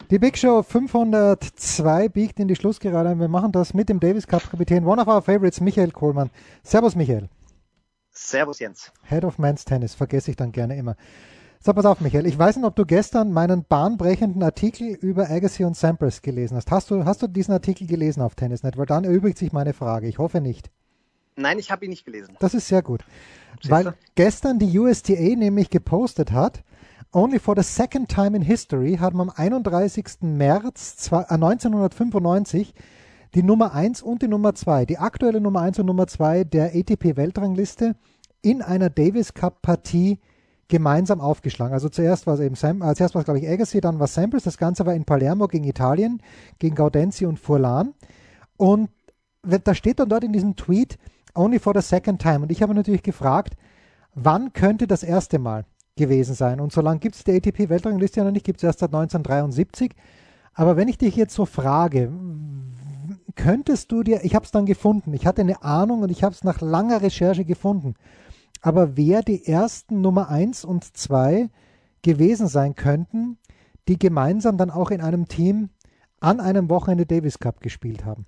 Die Big Show 502 biegt in die Schlussgerade. Wir machen das mit dem Davis Cup Kapitän, one of our favorites, Michael Kohlmann. Servus, Michael. Servus, Jens. Head of Men's Tennis, vergesse ich dann gerne immer. So, pass auf, Michael. Ich weiß nicht, ob du gestern meinen bahnbrechenden Artikel über Agassi und Sampras gelesen hast. Hast du diesen Artikel gelesen auf Tennisnet? Weil dann erübrigt sich meine Frage. Ich hoffe nicht. Nein, ich habe ihn nicht gelesen. Das ist sehr gut. Weil gestern die USTA nämlich gepostet hat, only for the second time in history hat man am 31. März 1995 die Nummer 1 und die Nummer 2, die aktuelle Nummer 1 und Nummer 2 der ATP-Weltrangliste in einer Davis Cup-Partie gemeinsam aufgeschlagen. Also zuerst war es eben glaube ich, Agassi, dann war Sampras. Das Ganze war in Palermo gegen Italien, gegen Gaudenzi und Furlan. Und da steht dann dort in diesem Tweet, only for the second time. Und ich habe natürlich gefragt, wann könnte das erste Mal gewesen sein? Und so lange gibt es die ATP-Weltrangliste ja noch nicht, gibt es erst seit 1973. Aber wenn ich dich jetzt so frage, könntest du dir, ich habe es dann gefunden, ich hatte eine Ahnung und ich habe es nach langer Recherche gefunden, aber wer die ersten Nummer 1 und 2 gewesen sein könnten, die gemeinsam dann auch in einem Team an einem Wochenende Davis Cup gespielt haben?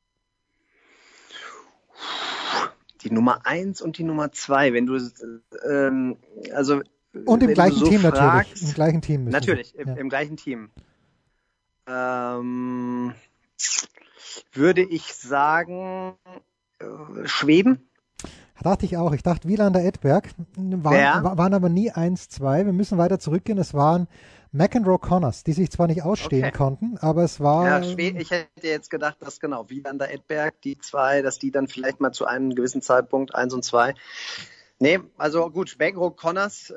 Die Nummer 1 und die Nummer 2, wenn du und im gleichen so Team fragst, natürlich. Im gleichen Team natürlich, ja. im gleichen Team. Würde ich sagen, Schweden? Dachte ich auch. Ich dachte, Wielander Edberg waren aber nie 1-2. Wir müssen weiter zurückgehen. Es waren McEnroe Connors, die sich zwar nicht ausstehen konnten, aber es war... Ja, ich hätte jetzt gedacht, dass Wielander Edberg, die zwei, dass die dann vielleicht mal zu einem gewissen Zeitpunkt 1 und 2. Nee, also gut, McEnroe Connors,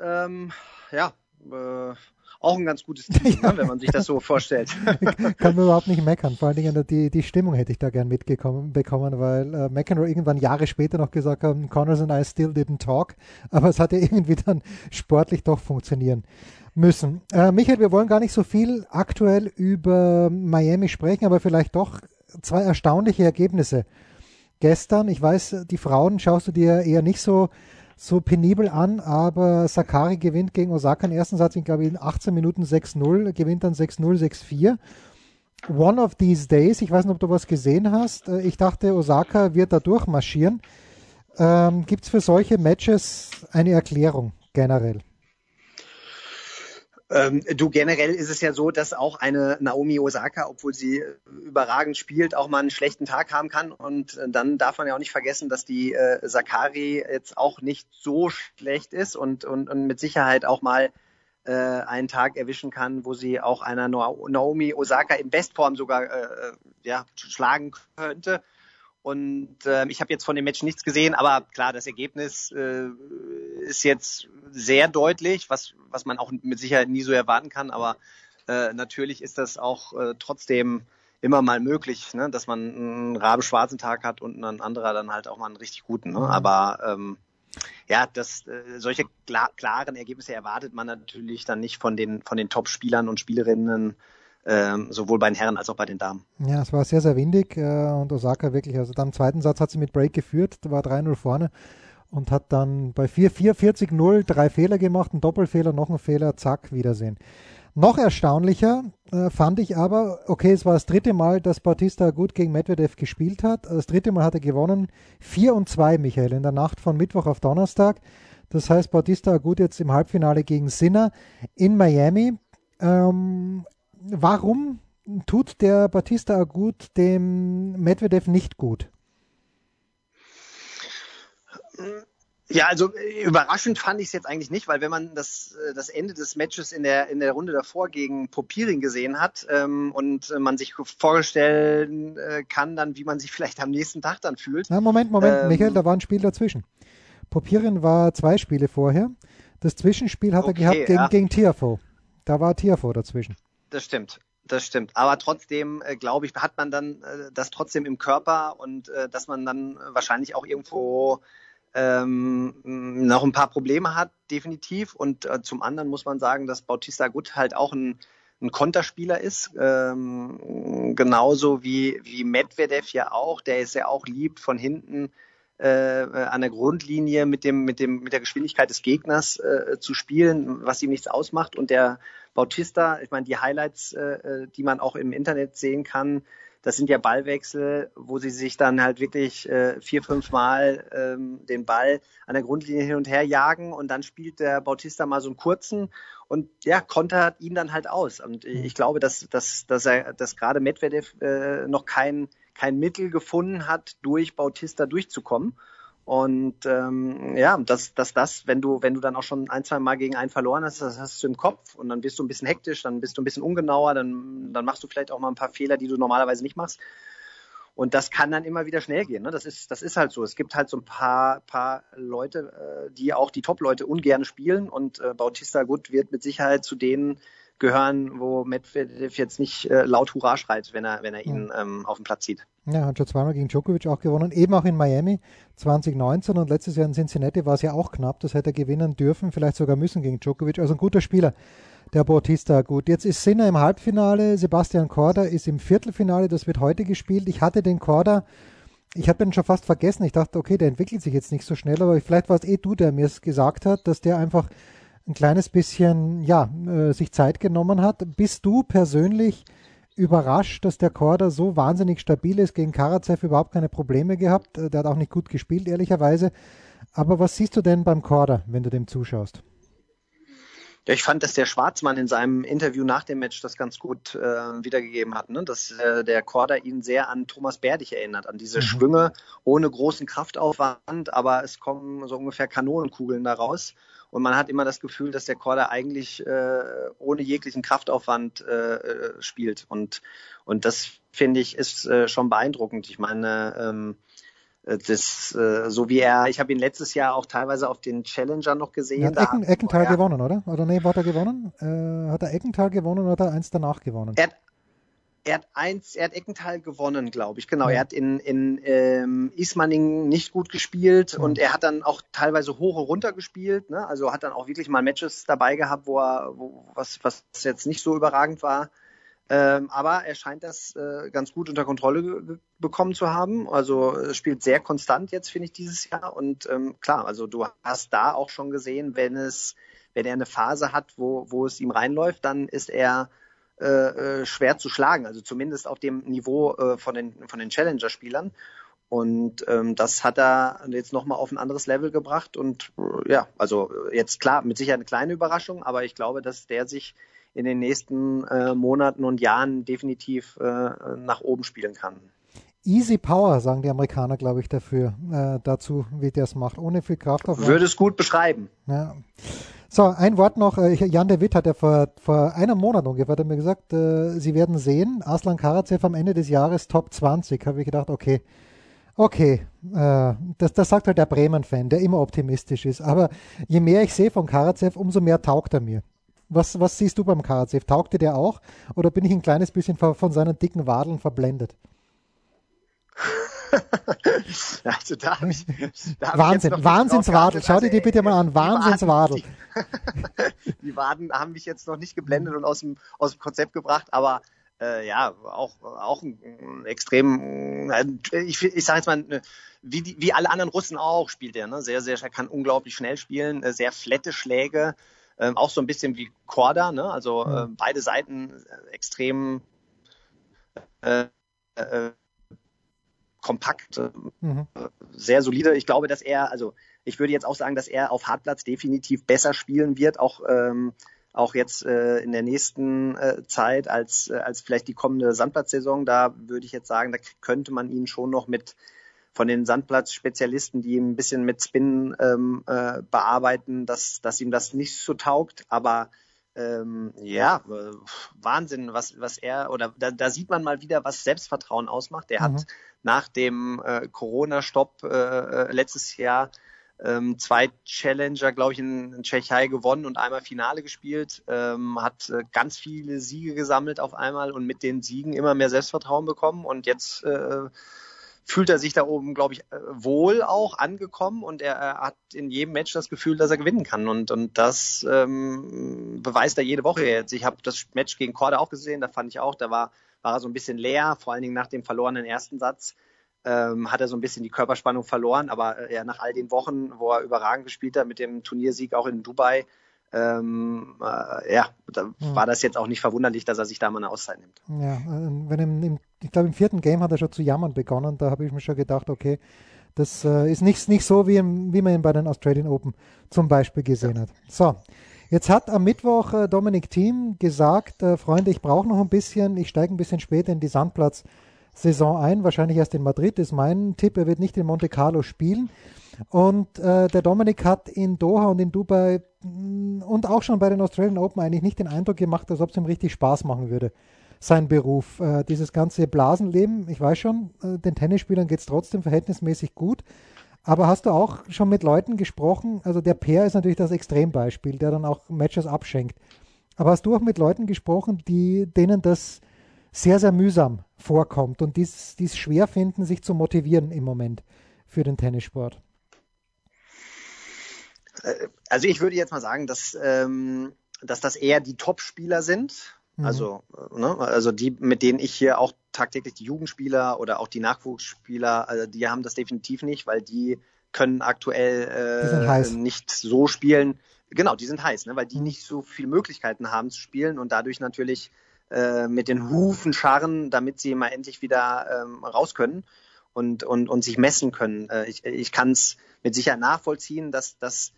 auch ein ganz gutes Team, ja, wenn man sich das so vorstellt. Kann man überhaupt nicht meckern. Vor allen Dingen die Stimmung hätte ich da gern bekommen, weil McEnroe irgendwann Jahre später noch gesagt hat, Connors and I still didn't talk, aber es hat ja irgendwie dann sportlich doch funktionieren müssen. Michael, wir wollen gar nicht so viel aktuell über Miami sprechen, aber vielleicht doch 2 erstaunliche Ergebnisse. Gestern, ich weiß, die Frauen schaust du dir eher nicht so penibel an, aber Sakkari gewinnt gegen Osaka den ersten Satz, glaube ich, in 18 Minuten 6-0, gewinnt dann 6-0, 6-4. One of these days, ich weiß nicht, ob du was gesehen hast, ich dachte, Osaka wird da durchmarschieren. Gibt es für solche Matches eine Erklärung generell? Generell ist es ja so, dass auch eine Naomi Osaka, obwohl sie überragend spielt, auch mal einen schlechten Tag haben kann. Und dann darf man ja auch nicht vergessen, dass die Sakkari jetzt auch nicht so schlecht ist und mit Sicherheit auch mal einen Tag erwischen kann, wo sie auch einer Naomi Osaka in Bestform sogar schlagen könnte. Und ich habe jetzt von dem Match nichts gesehen, aber klar, das Ergebnis ist jetzt sehr deutlich, was man auch mit Sicherheit nie so erwarten kann. Aber natürlich ist das auch trotzdem immer mal möglich, ne? Dass man einen rabenschwarzen Tag hat und ein anderer dann halt auch mal einen richtig guten. Ne? Aber solche klaren Ergebnisse erwartet man natürlich dann nicht von den Top-Spielern und Spielerinnen, sowohl bei den Herren als auch bei den Damen. Ja, es war sehr, sehr windig und Osaka wirklich, also dann im zweiten Satz hat sie mit Break geführt, da war 3-0 vorne und hat dann bei 40-0 3 Fehler gemacht, einen Doppelfehler, noch einen Fehler, zack, Wiedersehen. Noch erstaunlicher fand ich aber, okay, es war das 3. Mal, dass Bautista gut gegen Medvedev gespielt hat, das 3. Mal hat er gewonnen, 4-2, Michael, in der Nacht von Mittwoch auf Donnerstag. Das heißt, Bautista gut jetzt im Halbfinale gegen Sinner in Miami. Warum tut der Bautista Agut dem Medvedev nicht gut? Ja, also überraschend fand ich es jetzt eigentlich nicht, weil wenn man das Ende des Matches in der Runde davor gegen Popyrin gesehen hat und man sich vorstellen kann dann, wie man sich vielleicht am nächsten Tag dann fühlt. Na, Moment, Michael, da war ein Spiel dazwischen. Popyrin war 2 Spiele vorher. Das Zwischenspiel hat er gehabt gegen Tiafoe. Da war Tiafoe dazwischen. Das stimmt. Aber trotzdem, glaube ich, hat man dann das trotzdem im Körper und dass man dann wahrscheinlich auch irgendwo noch ein paar Probleme hat, definitiv. Und zum anderen muss man sagen, dass Bautista Agut halt auch ein Konterspieler ist, genauso wie Medvedev ja auch, der es ja auch liebt, von hinten an der Grundlinie mit der Geschwindigkeit des Gegners zu spielen, was ihm nichts ausmacht. Und der Bautista, ich meine, die Highlights, die man auch im Internet sehen kann, das sind ja Ballwechsel, wo sie sich dann halt wirklich 4-5 Mal den Ball an der Grundlinie hin und her jagen und dann spielt der Bautista mal so einen kurzen und ja, kontert ihn dann halt aus. Und ich glaube, dass gerade Medvedev noch kein Mittel gefunden hat, durch Bautista durchzukommen. Und dass wenn du dann auch schon 1-2 Mal gegen einen verloren hast, das hast du im Kopf und dann bist du ein bisschen hektisch, dann bist du ein bisschen ungenauer, dann machst du vielleicht auch mal ein paar Fehler, die du normalerweise nicht machst. Und das kann dann immer wieder schnell gehen. Ne? Das ist halt so. Es gibt halt so ein paar Leute, die auch die Top-Leute ungern spielen und Bautista Agut wird mit Sicherheit zu denen gehören, wo Medvedev jetzt nicht laut Hurra schreit, wenn er ihn auf den Platz zieht. Ja, hat schon zweimal gegen Djokovic auch gewonnen, eben auch in Miami 2019 und letztes Jahr in Cincinnati war es ja auch knapp, das hätte er gewinnen dürfen, vielleicht sogar müssen gegen Djokovic, also ein guter Spieler, der Bautista. Gut, jetzt ist Sinner im Halbfinale, Sebastian Korda ist im Viertelfinale, das wird heute gespielt. Ich hatte den Korda, ich habe den schon fast vergessen, ich dachte, okay, der entwickelt sich jetzt nicht so schnell, aber vielleicht war es du, der mir es gesagt hat, dass der einfach ein kleines bisschen, sich Zeit genommen hat. Bist du persönlich überrascht, dass der Korda so wahnsinnig stabil ist, gegen Karatsev überhaupt keine Probleme gehabt, der hat auch nicht gut gespielt, ehrlicherweise. Aber was siehst du denn beim Korda, wenn du dem zuschaust? Ja, ich fand, dass der Schwarzmann in seinem Interview nach dem Match das ganz gut wiedergegeben hat, ne? Dass der Korda ihn sehr an Thomas Berdych erinnert, an diese Schwünge ohne großen Kraftaufwand, aber es kommen so ungefähr Kanonenkugeln da raus. Und man hat immer das Gefühl, dass der Korda eigentlich ohne jeglichen Kraftaufwand spielt. Und das, finde ich, ist schon beeindruckend. Ich meine, so wie ich habe ihn letztes Jahr auch teilweise auf den Challenger noch gesehen. Er hat Eckenthal gewonnen, oder? Oder nee, hat er gewonnen? Hat er Eckenthal gewonnen oder hat er eins danach gewonnen? Er hat Eckenthal gewonnen, glaube ich. Genau, ja. Er hat in Ismaning nicht gut gespielt und er hat dann auch teilweise hoch und runter gespielt. Ne? Also hat dann auch wirklich mal Matches dabei gehabt, was jetzt nicht so überragend war. Aber er scheint das ganz gut unter Kontrolle bekommen zu haben. Also spielt sehr konstant jetzt, finde ich, dieses Jahr. Und klar, also du hast da auch schon gesehen, wenn er eine Phase hat, wo es ihm reinläuft, dann ist er schwer zu schlagen. Also zumindest auf dem Niveau von den Challenger-Spielern. Und das hat er jetzt nochmal auf ein anderes Level gebracht. Und also jetzt klar, mit Sicherheit eine kleine Überraschung, aber ich glaube, dass der sich in den nächsten Monaten und Jahren definitiv nach oben spielen kann. Easy Power, sagen die Amerikaner, glaube ich, dafür, dazu, wie der es macht, ohne viel Kraft. Würde es gut beschreiben. Ja. So, ein Wort noch. Jan de Witt hat ja vor einem Monat ungefähr hat mir gesagt, Sie werden sehen, Aslan Karatsev am Ende des Jahres Top 20. Habe ich gedacht, okay, das sagt halt der Bremen-Fan, der immer optimistisch ist. Aber je mehr ich sehe von Karatsev, umso mehr taugt er mir. Was siehst du beim Karatsev? Taugt dir der auch? Oder bin ich ein kleines bisschen von seinen dicken Wadeln verblendet? Also da habe ich Wahnsinnswadel. Schau dir die bitte mal an. Wahnsinnswadel. Die Waden haben mich jetzt noch nicht geblendet und aus dem Konzept gebracht, aber auch ein extrem, ich sage jetzt mal, wie alle anderen Russen auch spielt er, ne? Sehr, sehr, kann unglaublich schnell spielen, sehr flatte Schläge. Auch so ein bisschen wie Korda, ne? Also beide Seiten extrem kompakt, sehr solide. Ich glaube, dass ich würde jetzt auch sagen, dass er auf Hartplatz definitiv besser spielen wird, auch jetzt in der nächsten Zeit als vielleicht die kommende Sandplatzsaison. Da würde ich jetzt sagen, da könnte man ihn schon noch von den Sandplatzspezialisten, die ein bisschen mit Spin bearbeiten, dass ihm das nicht so taugt, aber Wahnsinn, was er, oder da sieht man mal wieder, was Selbstvertrauen ausmacht. Er hat nach dem Corona-Stopp letztes Jahr 2 Challenger, glaube ich, in Tschechei gewonnen und einmal Finale gespielt, hat ganz viele Siege gesammelt auf einmal und mit den Siegen immer mehr Selbstvertrauen bekommen und jetzt fühlt er sich da oben, glaube ich, wohl auch angekommen und er hat in jedem Match das Gefühl, dass er gewinnen kann und das beweist er jede Woche jetzt. Ich habe das Match gegen Korda auch gesehen, da fand ich auch, da war er so ein bisschen leer, vor allen Dingen nach dem verlorenen ersten Satz. hat er so ein bisschen die Körperspannung verloren, aber nach all den Wochen, wo er überragend gespielt hat mit dem Turniersieg auch in Dubai, da war das jetzt auch nicht verwunderlich, dass er sich da mal eine Auszeit nimmt. Ja, ich glaube im 4. Game hat er schon zu jammern begonnen, da habe ich mir schon gedacht, okay, das ist nicht so, wie man ihn bei den Australian Open zum Beispiel gesehen hat. So, jetzt hat am Mittwoch Dominic Thiem gesagt, Freunde, ich brauche noch ein bisschen, ich steige ein bisschen später in die Sandplatz-Saison ein, wahrscheinlich erst in Madrid, ist mein Tipp, er wird nicht in Monte Carlo spielen. Und der Dominik hat in Doha und in Dubai und auch schon bei den Australian Open eigentlich nicht den Eindruck gemacht, als ob es ihm richtig Spaß machen würde, sein Beruf. Dieses ganze Blasenleben, ich weiß schon, den Tennisspielern geht es trotzdem verhältnismäßig gut. Aber hast du auch schon mit Leuten gesprochen? Also der Peer ist natürlich das Extrembeispiel, der dann auch Matches abschenkt. Aber hast du auch mit Leuten gesprochen, denen das sehr, sehr mühsam vorkommt und die es schwer finden, sich zu motivieren im Moment für den Tennissport? Also ich würde jetzt mal sagen, dass das eher die Top-Spieler sind. Also die, mit denen ich hier auch tagtäglich die Jugendspieler oder auch die Nachwuchsspieler, also die haben das definitiv nicht, weil die können aktuell nicht so spielen. Genau, die sind heiß, ne, weil die nicht so viele Möglichkeiten haben zu spielen und dadurch natürlich mit den Hufen scharren, damit sie mal endlich wieder raus können und sich messen können. Ich kann es mit Sicherheit nachvollziehen, dass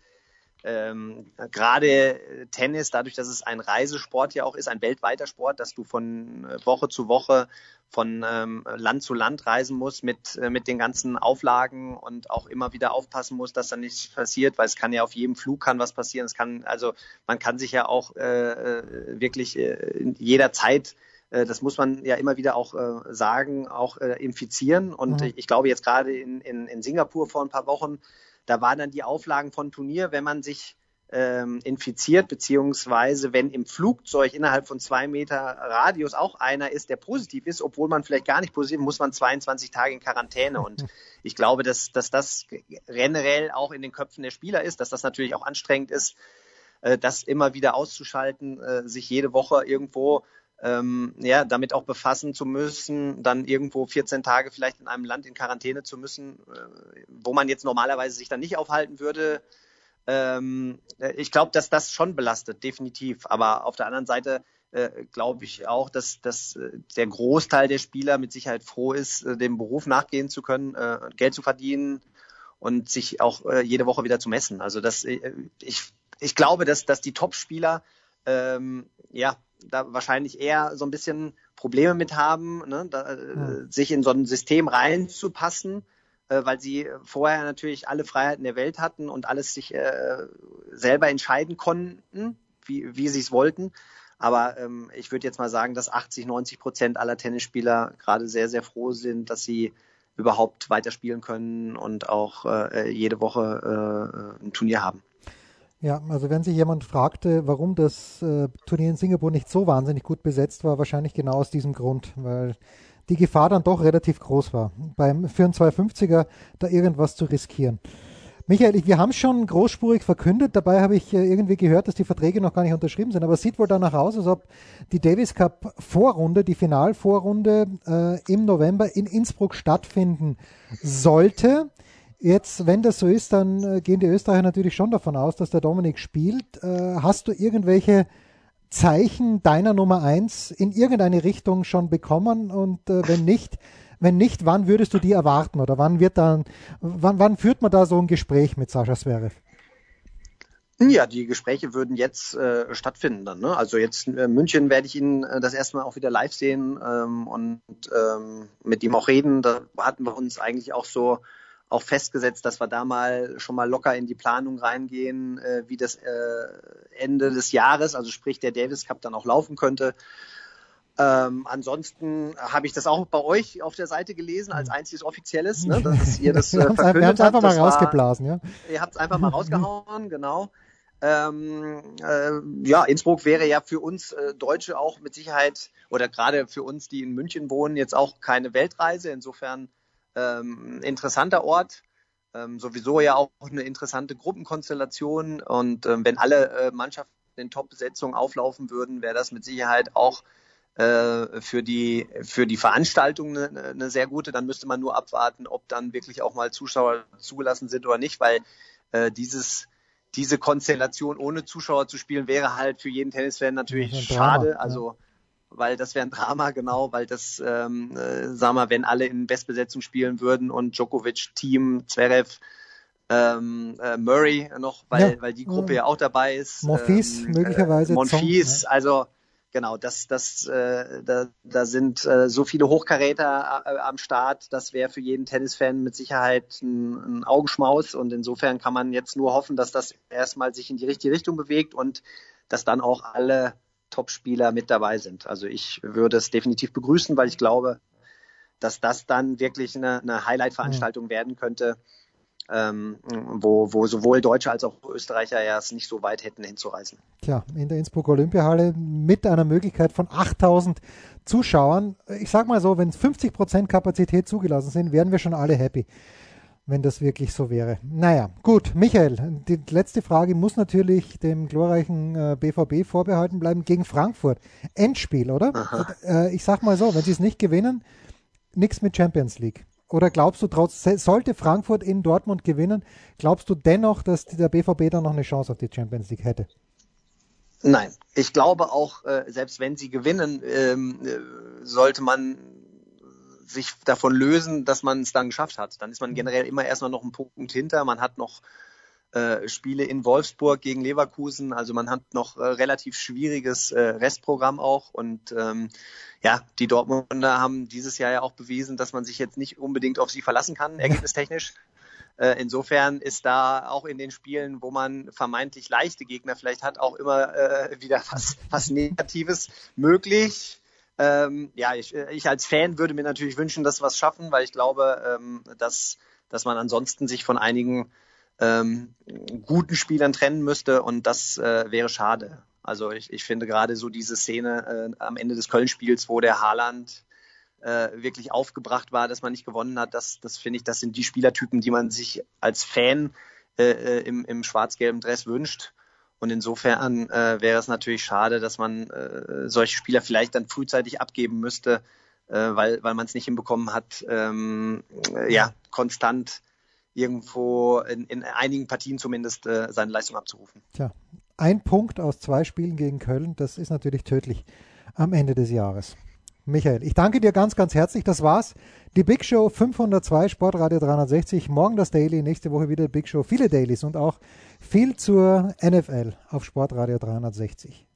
gerade Tennis, dadurch, dass es ein Reisesport ja auch ist, ein weltweiter Sport, dass du von Woche zu Woche, von Land zu Land reisen musst mit den ganzen Auflagen und auch immer wieder aufpassen musst, dass da nichts passiert, weil es kann ja auf jedem Flug kann was passieren. Man kann sich ja auch wirklich in jeder Zeit, das muss man ja immer wieder auch sagen, auch infizieren. Und ich glaube jetzt gerade in Singapur vor ein paar Wochen, da waren dann die Auflagen von Turnier, wenn man sich infiziert, beziehungsweise wenn im Flugzeug innerhalb von 2 Meter Radius auch einer ist, der positiv ist, obwohl man vielleicht gar nicht positiv ist, muss man 22 Tage in Quarantäne. Und ich glaube, dass das generell auch in den Köpfen der Spieler ist, dass das natürlich auch anstrengend ist, das immer wieder auszuschalten, sich jede Woche irgendwo damit auch befassen zu müssen, dann irgendwo 14 Tage vielleicht in einem Land in Quarantäne zu müssen, wo man jetzt normalerweise sich dann nicht aufhalten würde. Ich glaube, dass das schon belastet, definitiv. Aber auf der anderen Seite glaube ich auch, dass der Großteil der Spieler mit Sicherheit froh ist, dem Beruf nachgehen zu können, Geld zu verdienen und sich auch jede Woche wieder zu messen. Also ich glaube, dass die Top-Spieler da wahrscheinlich eher so ein bisschen Probleme mit haben, ne, sich in so ein System reinzupassen, weil sie vorher natürlich alle Freiheiten der Welt hatten und alles sich selber entscheiden konnten, wie sie es wollten. Aber ich würde jetzt mal sagen, dass 80-90% aller Tennisspieler gerade sehr, sehr froh sind, dass sie überhaupt weiterspielen können und auch jede Woche ein Turnier haben. Ja, also wenn sich jemand fragte, warum das Turnier in Singapur nicht so wahnsinnig gut besetzt war, wahrscheinlich genau aus diesem Grund, weil die Gefahr dann doch relativ groß war, für einen 250er da irgendwas zu riskieren. Michael, wir haben es schon großspurig verkündet, dabei habe ich irgendwie gehört, dass die Verträge noch gar nicht unterschrieben sind, aber es sieht wohl danach aus, als ob die Davis Cup Vorrunde, die Finalvorrunde im November in Innsbruck stattfinden sollte. Jetzt, wenn das so ist, dann gehen die Österreicher natürlich schon davon aus, dass der Dominik spielt. Hast du irgendwelche Zeichen deiner Nummer 1 in irgendeine Richtung schon bekommen? Und wenn nicht, wann würdest du die erwarten? Oder wann führt man da so ein Gespräch mit Sascha Zverev? Ja, die Gespräche würden jetzt stattfinden dann. Ne? Also jetzt in München werde ich ihn das erste Mal auch wieder live sehen und mit ihm auch reden. Da hatten wir uns eigentlich auch so auch festgesetzt, dass wir da schon mal locker in die Planung reingehen, wie das Ende des Jahres, also sprich der Davis Cup dann auch laufen könnte. Ansonsten habe ich das auch bei euch auf der Seite gelesen als einziges Offizielles, ne, dass ihr das verkündet habt. Wir haben es einfach mal rausgeblasen, ja. Ihr habt es einfach mal rausgehauen, genau. Innsbruck wäre ja für uns Deutsche auch mit Sicherheit, oder gerade für uns, die in München wohnen, jetzt auch keine Weltreise. Insofern interessanter Ort, sowieso ja auch eine interessante Gruppenkonstellation und wenn alle Mannschaften in Top-Besetzung auflaufen würden, wäre das mit Sicherheit auch für die Veranstaltung eine sehr gute. Dann müsste man nur abwarten, ob dann wirklich auch mal Zuschauer zugelassen sind oder nicht, weil diese Konstellation ohne Zuschauer zu spielen, wäre halt für jeden Tennisfan natürlich schade. Drama, also weil das wäre ein Drama, genau, weil das, sagen wir, wenn alle in Bestbesetzung spielen würden und Djokovic, Thiem, Zverev, Murray noch, weil die Gruppe ja auch dabei ist. Monfils möglicherweise. Monfils, also genau, da sind so viele Hochkaräter am Start, das wäre für jeden Tennisfan mit Sicherheit ein Augenschmaus und insofern kann man jetzt nur hoffen, dass das erstmal sich in die richtige Richtung bewegt und dass dann auch alle Top-Spieler mit dabei sind. Also ich würde es definitiv begrüßen, weil ich glaube, dass das dann wirklich eine Highlight-Veranstaltung werden könnte, wo sowohl Deutsche als auch Österreicher ja es nicht so weit hätten hinzureisen. Tja, in der Innsbrucker Olympiahalle mit einer Möglichkeit von 8.000 Zuschauern. Ich sag mal so, wenn 50% Kapazität zugelassen sind, wären wir schon alle happy, wenn das wirklich so wäre. Naja, gut, Michael, die letzte Frage muss natürlich dem glorreichen BVB vorbehalten bleiben gegen Frankfurt. Endspiel, oder? Ich sag mal so, wenn sie es nicht gewinnen, nichts mit Champions League. Oder glaubst du, sollte Frankfurt in Dortmund gewinnen, glaubst du dennoch, dass der BVB dann noch eine Chance auf die Champions League hätte? Nein, ich glaube auch, selbst wenn sie gewinnen, sollte man sich davon lösen, dass man es dann geschafft hat. Dann ist man generell immer erstmal noch einen Punkt hinter. Man hat noch Spiele in Wolfsburg gegen Leverkusen. Also man hat noch relativ schwieriges Restprogramm auch. Und die Dortmunder haben dieses Jahr ja auch bewiesen, dass man sich jetzt nicht unbedingt auf sie verlassen kann, ergebnistechnisch. Insofern ist da auch in den Spielen, wo man vermeintlich leichte Gegner vielleicht hat, auch immer wieder was Negatives möglich. Ich als Fan würde mir natürlich wünschen, dass wir es schaffen, weil ich glaube, dass man ansonsten sich von einigen guten Spielern trennen müsste und das wäre schade. Also ich finde gerade so diese Szene am Ende des Köln-Spiels, wo der Haaland wirklich aufgebracht war, dass man nicht gewonnen hat, das finde ich, das sind die Spielertypen, die man sich als Fan im schwarz-gelben Dress wünscht. Und insofern wäre es natürlich schade, dass man solche Spieler vielleicht dann frühzeitig abgeben müsste, weil man es nicht hinbekommen hat, konstant irgendwo in einigen Partien zumindest seine Leistung abzurufen. Tja, ein Punkt aus 2 Spielen gegen Köln, das ist natürlich tödlich am Ende des Jahres. Michael, ich danke dir ganz, ganz herzlich. Das war's. Die Big Show 502, Sportradio 360. Morgen das Daily, nächste Woche wieder Big Show. Viele Dailies und auch viel zur NFL auf Sportradio 360.